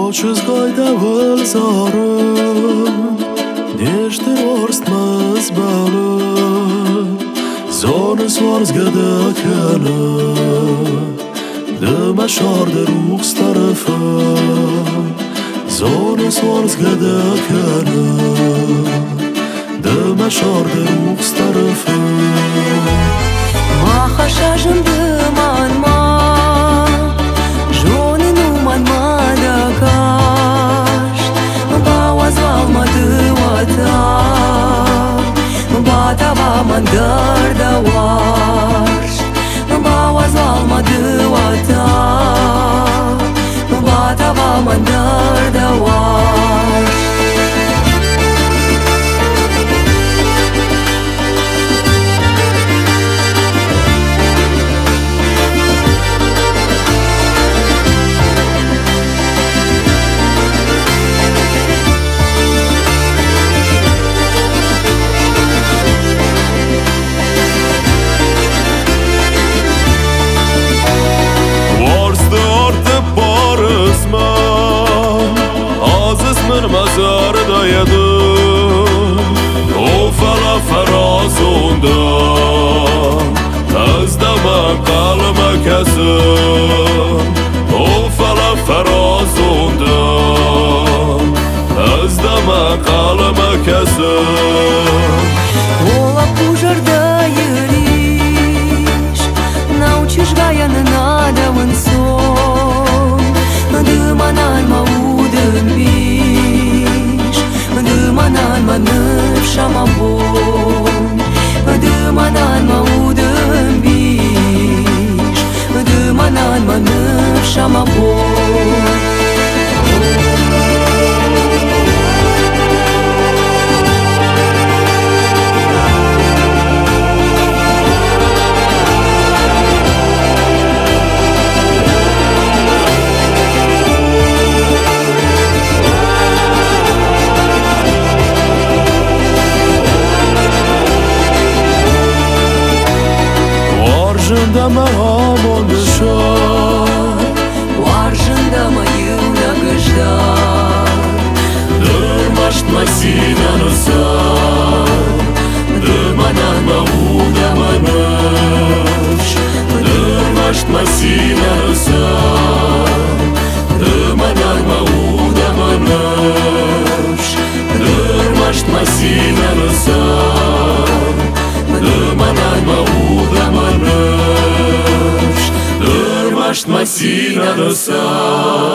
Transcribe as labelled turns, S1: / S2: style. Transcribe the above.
S1: Очыз қайда вылзарын Дештер орстмыз балын Зоны сварзгада кәні Дыма шарды рухс тарafı Зоны сварзгада кәні Дыма шарды рухс тарafı
S2: Маха шажын дыманма Жоны нуманма да кашт Бауа звалмады вата Батава мандар да варшт Бауа звалмады вата Батава мандар да варшт
S1: Mezar dayadım O fala ferazunda Özdemen kalma kesim O fala ferazunda Özdemen kalma kesim
S2: Ola pujarda yeriş Naučiš ga ja ne nadavan son Dâmanan ma udân biș Dâmanan ma năvșa ma bon Dâmanan ma udân biș Dâmanan ma năvșa ma bon
S1: Arjında mı hamon dışar
S2: Arjında mı yılda gıjdar
S1: Dırmaşt mı sinanı sar Dırmanan mı udamanış Dırmaşt mı sinanı sar Dırmanan mı udamanış Dırmaşt mı sinanı sar Dırmanan mı udamanış Dırmaşt mı sinanı sar